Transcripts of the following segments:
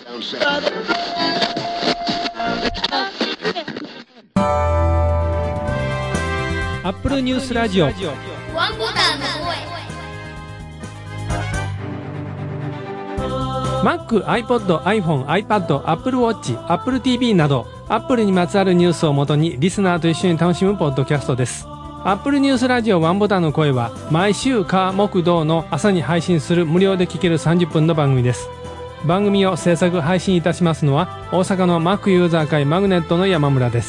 アップルニュースラジオワンボタンの声。 Mac、iPod、iPhone、iPad、Apple Watch、Apple TV など Apple にまつわるニュースをもとにリスナーと一緒に楽しむポッドキャストです。アップルニュースラジオワンボタンの声は毎週火木土の朝に配信する無料で聴ける30分の番組です。番組を制作配信いたしますのは大阪の Mac ユーザー会マグネットの山村です。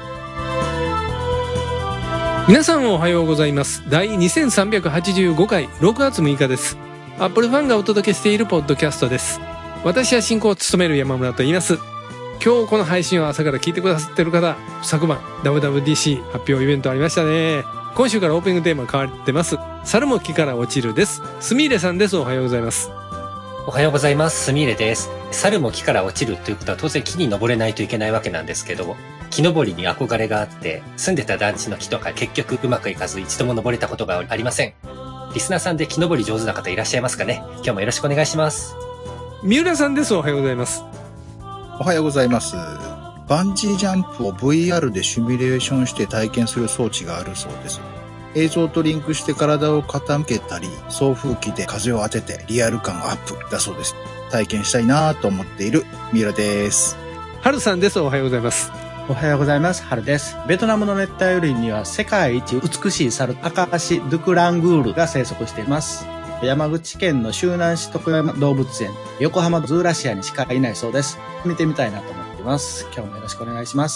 皆さんおはようございます。第2385回6月6日です。アップルファンがお届けしているポッドキャストです。私は進行を務める山村と言います。今日この配信を朝から聞いてくださっている方、昨晩 WWDC 発表イベントありましたね。今週からオープニングテーマ変わってます。猿も木から落ちるです。すみれさんです。おはようございます。 おはようございます。すみれです。猿も木から落ちるということは当然木に登れないといけないわけなんですけど、木登りに憧れがあって住んでた団地の木とか結局うまくいかず一度も登れたことがありません。リスナーさんで木登り上手な方いらっしゃいますかね。今日もよろしくお願いします。 三浦さんです。おはようございます。 おはようございます。バンジージャンプを VR でシミュレーションして体験する装置があるそうです。映像とリンクして体を傾けたり、送風機で風を当ててリアル感アップだそうです。体験したいなと思っている三浦です。 春さんです。おはようございます。 おはようございます。春です。ベトナムの熱帯雨林には世界一美しい猿、アカアシ・ドゥクラングールが生息しています。山口県の周南市徳山動物園、横浜ズーラシアにしかいないそうです。見てみたいなと思っています。今日もよろしくお願いします。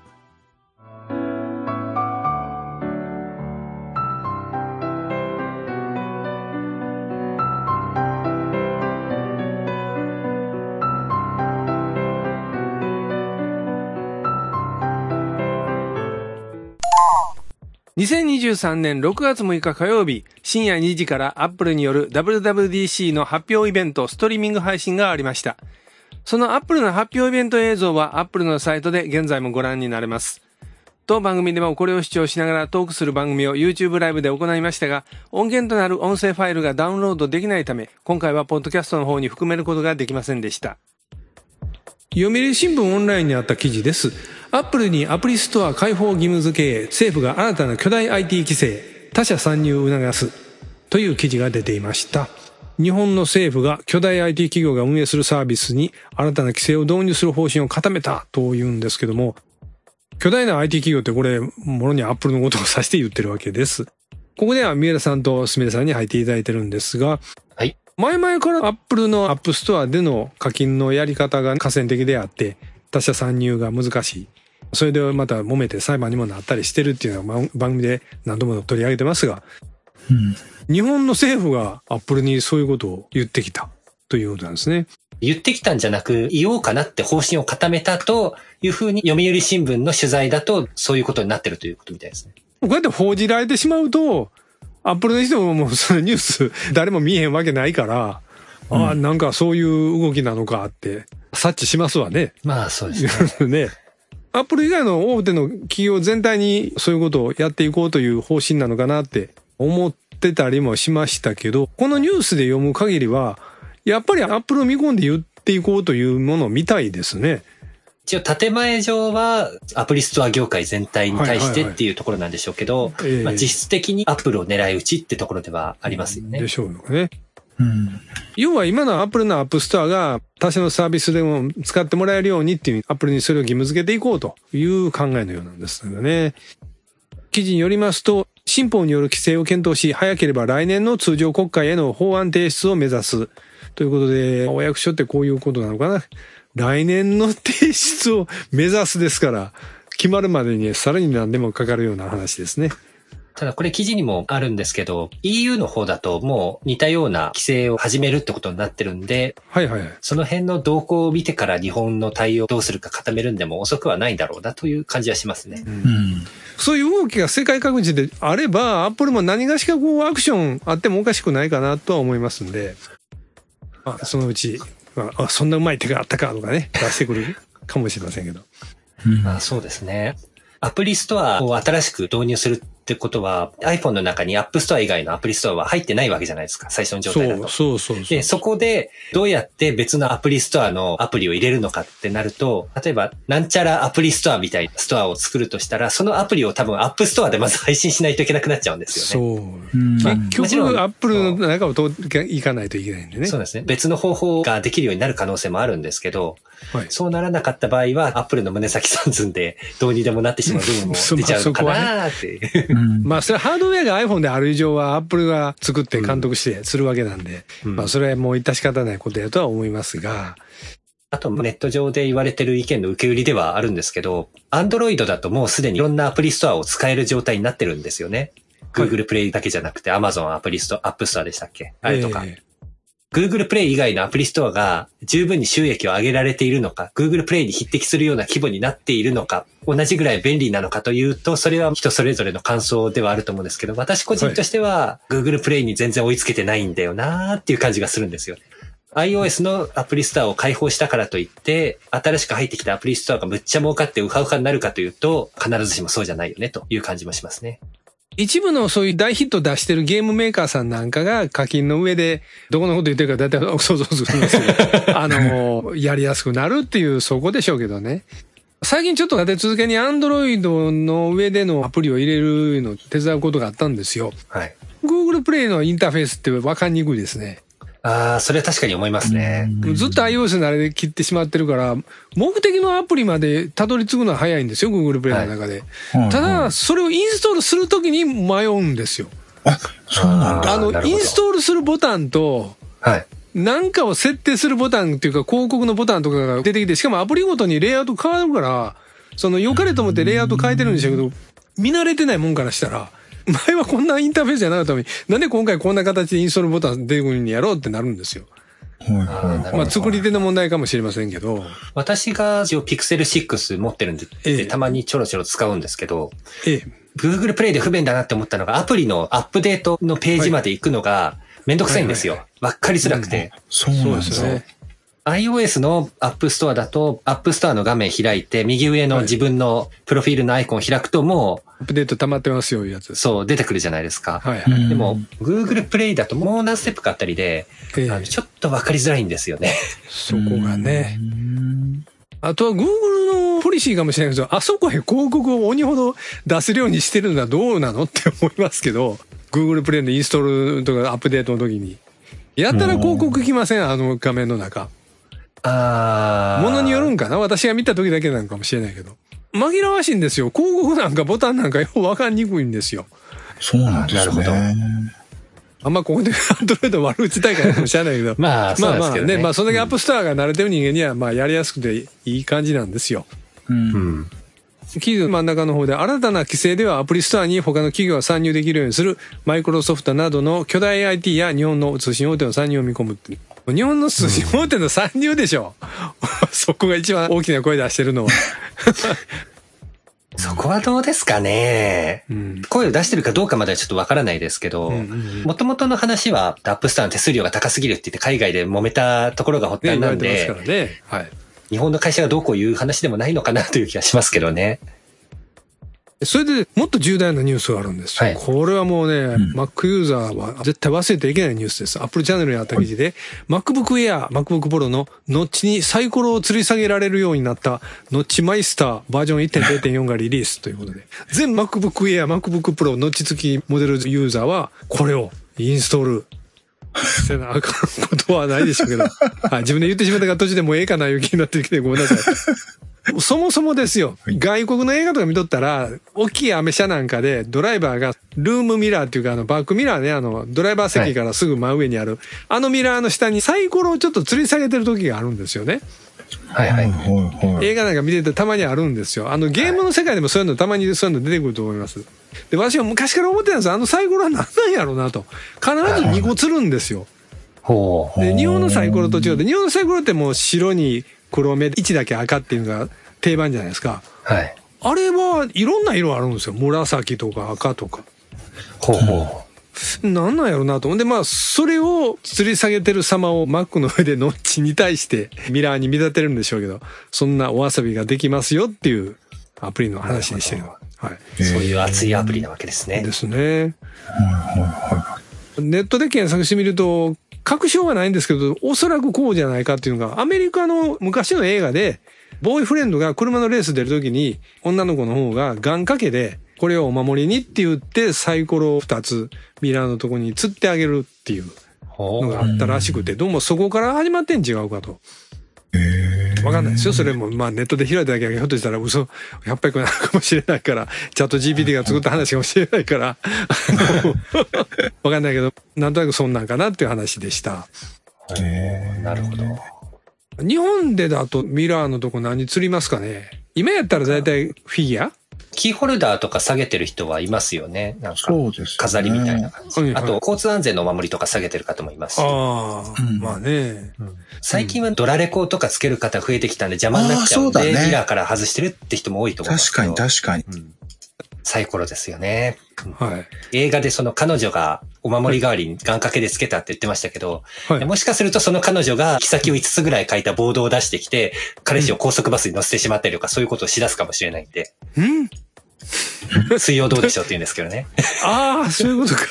2023年6月6日火曜日深夜2時からアップルによる WWDC の発表イベントストリーミング配信がありました。そのアップルの発表イベント映像はアップルのサイトで現在もご覧になれます。当番組でもこれを視聴しながらトークする番組を YouTube ライブで行いましたが、音源となる音声ファイルがダウンロードできないため、今回はポッドキャストの方に含めることができませんでした。読売新聞オンラインにあった記事です。アップルにアプリストア開放義務付けへ、政府が新たな巨大 IT 規制、他社参入を促すという記事が出ていました。日本の政府が巨大 IT 企業が運営するサービスに新たな規制を導入する方針を固めたというんですけども、巨大な IT 企業ってこれ、もろにアップルのことを指して言ってるわけです。ここでは三浦さんとすみれさんに入っていただいてるんですが、 はい。 前々からアップルのアップストアでの課金のやり方が寡占的であって、他社参入が難しい。それでまた揉めて裁判にもなったりしてるっていうのは番組で何度も取り上げてますが、日本の政府がアップルにそういうことを言ってきたということなんですね。 言ってきたんじゃなく、言おうかなって方針を固めたというふうに読売新聞の取材だとそういうことになってるということみたいですね。 こうやって報じられてしまうと、アップルの人もそのニュース誰も見えへんわけないから、ああ、なんかそういう動きなのかって察知しますわね。 まあそうですね。 ね。アップル以外の大手の企業全体にそういうことをやっていこうという方針なのかなって思ってたりもしましたけど、このニュースで読む限りは、やっぱりアップルを見込んで言っていこうというものみたいですね。 一応建前上はアプリストア業界全体に対してっていうところなんでしょうけど、まあ、実質的にアップルを狙い撃ちってところではありますよね。 でしょうね。要は今のアップルのアップストアが他社のサービスでも使ってもらえるようにっていうアップルにそれを義務付けていこうという考えのようなんですよね。記事によりますと、新法による規制を検討し、早ければ来年の通常国会への法案提出を目指すということで、お役所ってこういうことなのかな。来年の提出を目指すですから、決まるまでにさらに何でもかかるような話ですね。 ただこれ記事にもあるんですけど、EU の方だともう似たような規制を始めるってことになってるんで、 はいはい。 その辺の動向を見てから日本の対応をどうするか固めるんでも遅くはないんだろうなという感じはしますね。 そういう動きが世界各地であれば、アップルも何がしかこうアクションあってもおかしくないかなとは思いますんで、そのうち、そんなうまい手があったかとかね、出してくるかもしれませんけど。 まあそうですね。アプリストアを新しく導入するっってことは iPhone の中に App Store 以外のアプリストアは入ってないわけじゃないですか。最初の状態だと。 そう。 で、そこでどうやって別のアプリストアのアプリを入れるのかってなると、例えばなんちゃらアプリストアみたいなストアを作るとしたら、そのアプリを多分 App Store でまず配信しないといけなくなっちゃうんですよね。 そう。結局 Apple の中を通っていかないといけないんでね。 そうですね。別の方法ができるようになる可能性もあるんですけど、 はい、 そうならなかった場合は Apple の胸先三寸でどうにでもなってしまう部分も出ちゃうのかなーって。 まあそれハードウェアが iPhone である以上は Apple が作って監督してするわけなんで、まあそれはもう致し方ないことやとは思いますが、 あとネット上で言われてる意見の受け売りではあるんですけど、Android だともうすでにいろんなアプリストアを使える状態になってるんですよね。Google Play だけじゃなくて Amazon アプリストア、App Store でしたっけ？あれとか。Google Play 以外のアプリストアが十分に収益を上げられているのか、Google Play に匹敵するような規模になっているのか、同じぐらい便利なのかというと、それは人それぞれの感想ではあると思うんですけど、私個人としては Google Play に全然追いつけてないんだよなーっていう感じがするんですよ。iOS のアプリストアを開放したからといって、新しく入ってきたアプリストアがむっちゃ儲かってウハウハになるかというと、必ずしもそうじゃないよねという感じもしますね。 一部のそういう大ヒット出してるゲームメーカーさんなんかが課金の上でどこのこと言ってるか大体想像するんですけど、やりやすくなるっていうそこでしょうけどね。最近ちょっと立て続けに Android の上でのアプリを入れるのを手伝うことがあったんですよ。 はい。 Google Play のインターフェースって分かりにくいですね。 ああ、それは確かに思いますね。 ずっと iOS のあれで切ってしまってるから、目的のアプリまでたどり着くのは早いんですよ、Google Play の中で。はい、ただ、それをインストールするときに迷うんですよ。 あ、そうなんだ。 インストールするボタンと、 はい。 なんかを設定するボタンっていうか広告のボタンとかが出てきて、しかもアプリごとにレイアウト変わるから、良かれと思ってレイアウト変えてるんでしょうけど、見慣れてないもんからしたら、前はこんなインターフェースじゃなかったのに、なんで今回こんな形でインストールボタン出てくるんやろうってなるんですよ。まあ作り手の問題かもしれませんけど。 私が一応 Pixel 6持ってるんで、たまにちょろちょろ使うんですけど、Google Play で不便だなって思ったのが、アプリのアップデートのページまで行くのがめんどくさいんですよ。わかりづらくて。 そうなんですね。 iOS の App Store だと、App Store の画面開いて、右上の自分のプロフィールのアイコンを開くともう、 アップデート溜まってますよ、いうやつ。 そう、出てくるじゃないですか。 はいはい。 でも、Google Play だともう何ステップかあったりで、ちょっとわかりづらいんですよね。 そこがね。あとは Google のポリシーかもしれないけど、あそこへ広告を鬼ほど出せるようにしてるのはどうなのって思いますけど、Google Play のインストールとかアップデートの時に。やったら広告来ません、あの画面の中。ものによるんかな、私が見た時だけなのかもしれないけど。紛らわしいんですよ。広告なんかボタンなんかよくわかんにくいんですよ。 そうなんですね。なるほど。 あんまここでアンドロイド悪口大会かもしれないけど。 まあ、そうですけどね。 まあそれだけアップストアが慣れてる人間には、まあやりやすくていい感じなんですよ。記事の真ん中の方で、新たな規制ではアプリストアに他の企業が参入できるようにするマイクロソフトなどの巨大 IT や日本の通信大手の参入を見込むって。日本の通信大手の参入でしょ。そこが一番大きな声出してるのは。 そこはどうですかね。声を出してるかどうかまではちょっとわからないですけど、もともとの話はアップストアの手数料が高すぎるって言って海外で揉めたところが発端なんで、日本の会社がどうこういう話でもないのかなという気がしますけどね。 それでもっと重大なニュースがあるんですよ。これはもうね、Mac ユーザーは絶対忘れてはいけないニュースです。Apple チャンネルにあった記事で、MacBook Air、MacBook Pro のノッチにサイコロを吊り下げられるようになったノッチマイスターバージョン 1.0.4 がリリースということで、全 MacBook Air、MacBook Pro ノッチ付きモデルユーザーはこれをインストールせなあかんことはないでしょうけど、自分で言ってしまったから途中でもうええかないう気になってきてごめんなさい。そもそもですよ、外国の映画とか見とったら、大きいアメ車なんかでドライバーがルームミラーっていうかバックミラーね、ドライバー席からすぐ真上にある、あのミラーの下にサイコロをちょっと吊り下げてる時があるんですよね。映画なんか見ててたまにあるんですよ。ゲームの世界でもそういうのたまにそういうの出てくると思います。で、私は昔から思ってたんですよ。サイコロは何なんやろうなと。必ず2個吊るんですよ。で、日本のサイコロと違って、日本のサイコロってもう白に黒目、1だけ赤っていうのが定番じゃないですか。あれはいろんな色あるんですよ。紫とか赤とか。なんなんやろうなと。で、まあ、それを吊り下げてる様を Mac の上でノッチに対してミラーに見立てるんでしょうけど、そんなお遊びができますよっていうアプリの話にしてる。 はい。 そういう熱いアプリなわけですね。 ですね。ネットで検索してみると、確証はないんですけど、おそらくこうじゃないかっていうのが、アメリカの昔の映画で、ボーイフレンドが車のレース出るときに、女の子の方が願掛けで、これをお守りにって言って、サイコロ2つ、ミラーのとこに釣ってあげるっていうのがあったらしくて、どうもそこから始まってん違うかと。わかんないですよ。それも、まあネットで開いただけがひょっとしたら嘘、800個なのかもしれないから、チャット GPT が作った話かもしれないから、わかんないけど、なんとなくそんなんかなっていう話でした。 なるほど。 日本でだとミラーのとこ何釣りますかね？今やったらだいたいフィギュア？ キーホルダーとか下げてる人はいますよね。なんか、飾りみたいな感じ。あと、交通安全のお守りとか下げてる方もいますし。 まあね。 最近はドラレコとかつける方増えてきたんで邪魔になっちゃうんで、ミラーから外してるって人も多いと思いますけど。 確かに。 サイコロですよね。 はい。 映画でその彼女がお守り代わりに願掛けでつけたって言ってましたけど、もしかするとその彼女が行き先を5つぐらい書いたボードを出してきて、彼氏を高速バスに乗せてしまったりとか、そういうことをしだすかもしれないんで。水曜どうでしょうって言うんですけどね。 ああ、そういうことか。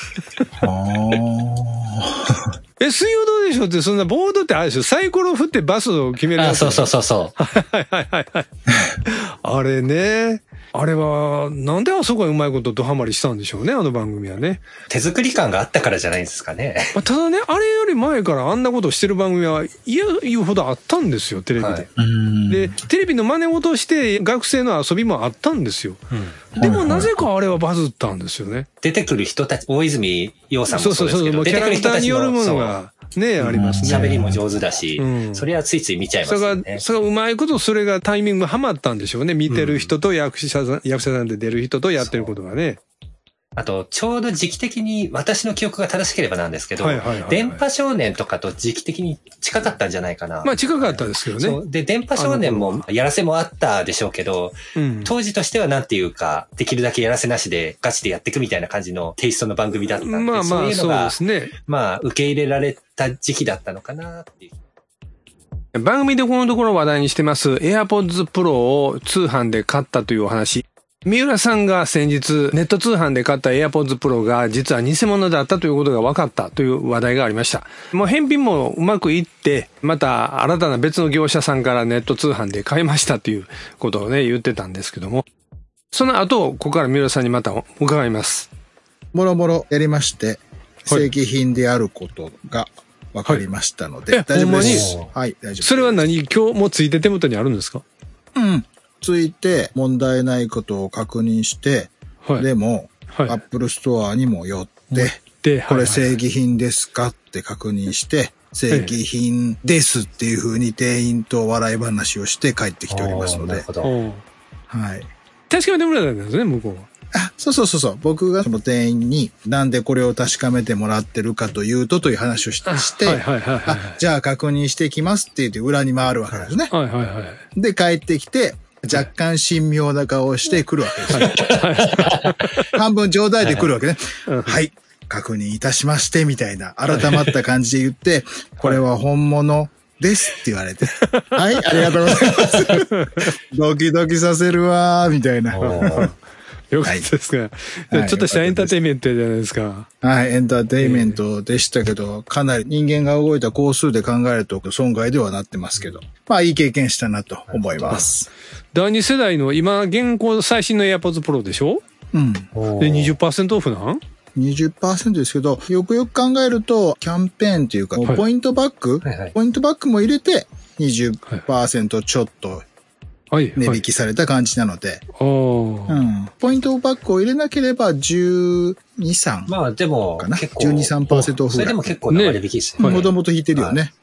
水曜どうでしょうってそんなボードってあれでしょ、サイコロ振ってバスを決めるやつ。 そう。 はい。あれね。あれは、なんであそこがうまいことドハマりしたんでしょうね、あの番組はね。 手作り感があったからじゃないですかね。 ただね、あれより前からあんなことしてる番組は言うほどあったんですよ、テレビで。で、テレビの真似事をして学生の遊びもあったんですよ。でもなぜかあれはバズったんですよね。 出てくる人たち、大泉洋さんもそうですけど、 キャラクターによるものが。ねありますね。 喋りも上手だし、それはついつい見ちゃいますよね。 それがうまいことそれがタイミングはまったんでしょうね。見てる人と役者さんで出る人とやってることがね。 あと、ちょうど時期的に私の記憶が正しければなんですけど、電波少年とかと時期的に近かったんじゃないかな。 まあ近かったですけどね。 そうで、電波少年もやらせもあったでしょうけど、当時としてはなんていうか、できるだけやらせなしでガチでやっていくみたいな感じのテイストの番組だったんで、そういうのが、そうですね。まあ受け入れられた時期だったのかなっていう。 番組でこのところ話題にしてます AirPods Pro を通販で買ったというお話。三浦さんが先日ネット通販で買った AirPods Pro が実は偽物だったということが分かったという話題がありました。もう返品もうまくいって、また新たな別の業者さんからネット通販で買いましたということをね、言ってたんですけども。その後、ここから三浦さんにまた伺います。 もろもろやりまして、正規品であることが分かりましたので、大丈夫です。はい、大丈夫です。 それは何？今日もついて手元にあるんですか？ ついて問題ないことを確認して、でも、Apple Store にも寄って、これ正規品ですかって確認して、正規品ですっていう風に店員と笑い話をして帰ってきておりますので。はい。 確かめてもらったんですね、向こうは。 そう。僕がその店員になんでこれを確かめてもらってるかというという話をして、じゃあ確認してきますって言って裏に回るわけですね。で、帰ってきて、若干神妙な顔をしてくるわけですよ。半分冗談で来るわけね。はい。確認いたしまして、みたいな、改まった感じで言って、これは本物ですって言われて。はい、ありがとうございます。ドキドキさせるわー、みたいな。 よかったですが、ちょっとしたエンターテインメントじゃないですか。 はい、エンターテインメントでしたけど、かなり人間が動いた工数で考えると損害ではなってますけど、まあいい経験したなと思います。 第2世代の今現行最新の AirPods Pro でしょ？で 20% オフなん ?20% ですけど、よくよく考えると、キャンペーンというか、ポイントバックも入れて 20% ちょっと値引きされた感じなので、ポイントバックを入れなければ12、3。 まあでも、 結構。12、3% オフぐらい。 それでも結構な割引ですね。 もともと引いてるよね。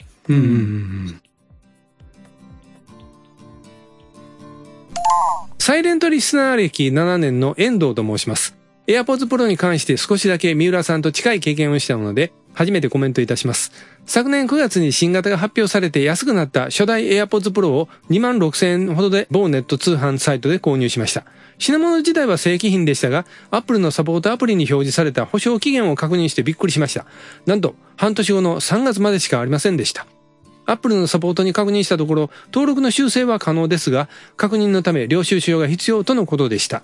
サイレントリスナー歴7年の遠藤と申します。AirPods Pro に関して少しだけ三浦さんと近い経験をしたので、初めてコメントいたします。昨年9月に新型が発表されて安くなった初代 AirPods Pro を26,000円ほどで某ネット通販サイトで購入しました。品物自体は正規品でしたが、Apple のサポートアプリに表示された保証期限を確認してびっくりしました。なんと、半年後の3月までしかありませんでした。Apple のサポートに確認したところ、登録の修正は可能ですが、確認のため領収書が必要とのことでした。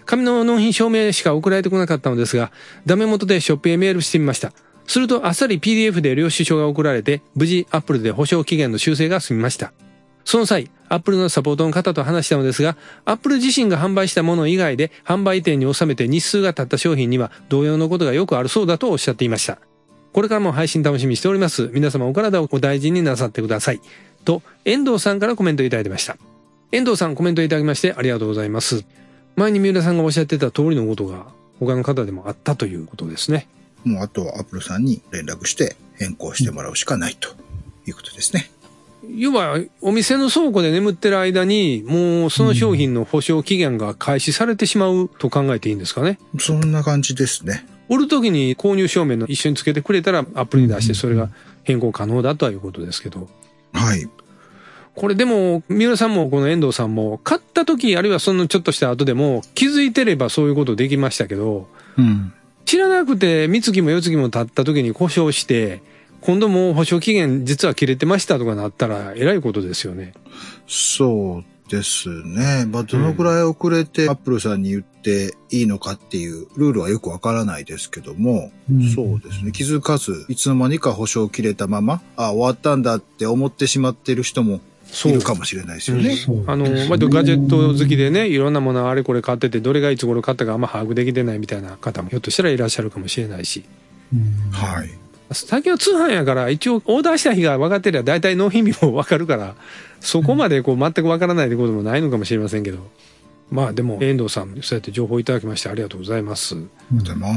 紙の納品証明しか送られてこなかったのですが、ダメ元でショップへメールしてみました。するとあっさり PDF で領収書が送られて、無事 Apple で保証期限の修正が済みました。その際、Apple のサポートの方と話したのですが、Apple 自身が販売したもの以外で販売店に収めて日数が経った商品には同様のことがよくあるそうだとおっしゃっていました。これからも配信楽しみにしております。皆様お体をお大事になさってください。と、遠藤さんからコメントいただいてました。遠藤さんコメントいただきましてありがとうございます。前に三浦さんがおっしゃってた通りのことが他の方でもあったということですね。 もうあとは Apple さんに連絡して変更してもらうしかないということですね。 要はお店の倉庫で眠ってる間にもうその商品の保証期限が開始されてしまうと考えていいんですかね。 そんな感じですね。 売るときに購入証明の一緒につけてくれたらアップルに出してそれが変更可能だということですけど。 はい。 これでも三浦さんもこの遠藤さんも買った時あるいはそのちょっとした後でも気づいてればそういうことできましたけど、知らなくて三月も四月も経った時に故障して今度もう保証期限実は切れてましたとかなったらえらいことですよね。 そうですね。どのくらい遅れてアップルさんに言っていいのかっていうルールはよくわからないですけども、そうですね。気づかずいつの間にか保証切れたまま、終わったんだって思ってしまってる人もいるかもしれないですよね。 割とガジェット好きでね、いろんなものあれこれ買ってて、どれがいつ頃買ったかあんま把握できてないみたいな方もひょっとしたらいらっしゃるかもしれないし。 はい。 最近は通販やから一応オーダーした日が分かってりゃ大体納品日も分かるから、そこまでこう全く分からないってこともないのかもしれませんけど。まあでも遠藤さん、そうやって情報いただきましてありがとうございます。 ありがとうございます。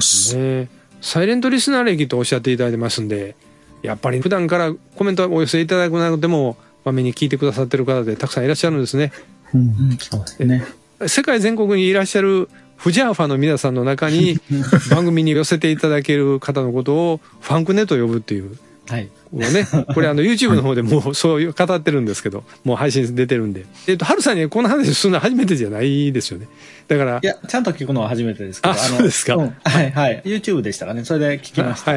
サイレントリスナー歴とおっしゃっていただいてますんで、やっぱり普段からコメントをお寄せいただくなくても、まめに聞いてくださってる方でたくさんいらっしゃるんですね。 そうですね。 世界全国にいらっしゃるフジャーファの皆さんの中に番組に寄せていただける方のことをファンクネと呼ぶっていう。はい。ね、これYouTube の方でもうそういう語ってるんですけど、もう配信出てるんで。春さんにこの話するのは初めてじゃないですよね。だから。 いや、ちゃんと聞くのは初めてですけど。 そうですか。 はいはい。YouTube でしたかね。それで聞きました。 はい。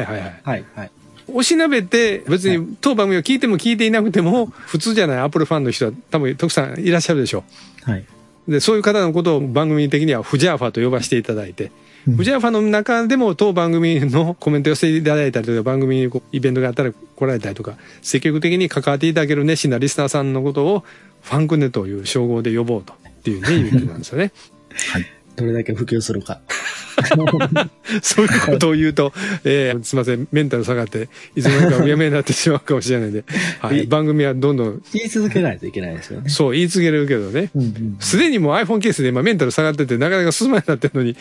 おしなべて別に当番組を聞いても聞いていなくても普通じゃないアップルファンの人は多分たくさんいらっしゃるでしょう。はい。で、そういう方のことを番組的にはフジャーファと呼ばせていただいて、フジャーファの中でも当番組のコメント寄せていただいたりとか、番組にイベントがあったら来られたりとか、積極的に関わっていただける熱心なリスナーさんのことをファンクネという称号で呼ぼうとっていうね、意味なんですよね。 はい。どれだけ普及するか。 そういうことを言うと、すいません、メンタル下がって、いつの間にかうやめになってしまうかもしれないんで、はい、番組はどんどん。 言い続けないといけないですよね。 そう、言い続けるけどね。すでにもう iPhone ケースで今メンタル下がってて、なかなか進まないなってるのに、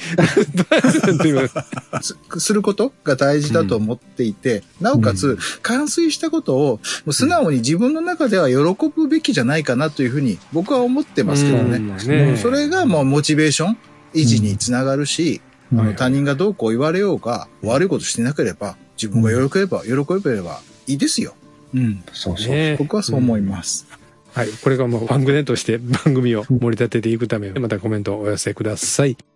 することが大事だと思っていて、なおかつ、完遂したことを、素直に自分の中では喜ぶべきじゃないかなというふうに、僕は思ってますけどね。それがもうモチベーション維持につながるし、他人がどうこう言われようが、悪いことしてなければ、自分が喜べばいいですよ。そう。僕はそう思います。 はい。これからもファンクネとして番組を盛り立てていくために、またコメントをお寄せください。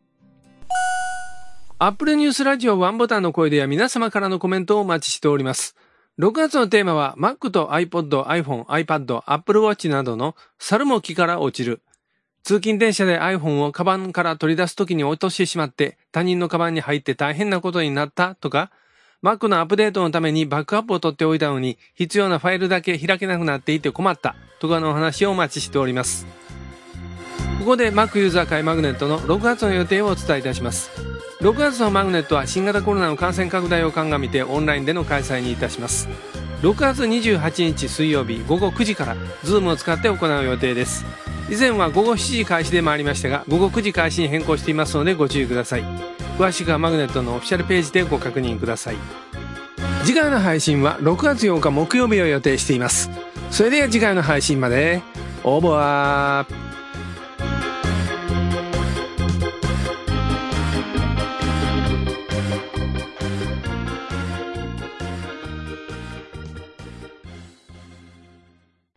アップルニュースラジオワンボタンの声では皆様からのコメントをお待ちしております。6月のテーマは Mac と iPod、iPhone、iPad、Apple Watch などの猿も木から落ちる。通勤電車で iPhone をカバンから取り出すときに落としてしまって他人のカバンに入って大変なことになったとか、Mac のアップデートのためにバックアップを取っておいたのに必要なファイルだけ開けなくなっていて困ったとかのお話をお待ちしております。ここで Mac ユーザー会マグネットの6月の予定をお伝えいたします。6月のマグネットは新型コロナの感染拡大を鑑みてオンラインでの開催にいたします。6月28日水曜日午後9時から Zoom を使って行う予定です。以前は午後7時開始でもありましたが、午後9時開始に変更していますのでご注意ください。詳しくはマグネットのオフィシャルページでご確認ください。次回の配信は6月8日木曜日を予定しています。それでは次回の配信まで。オーバー。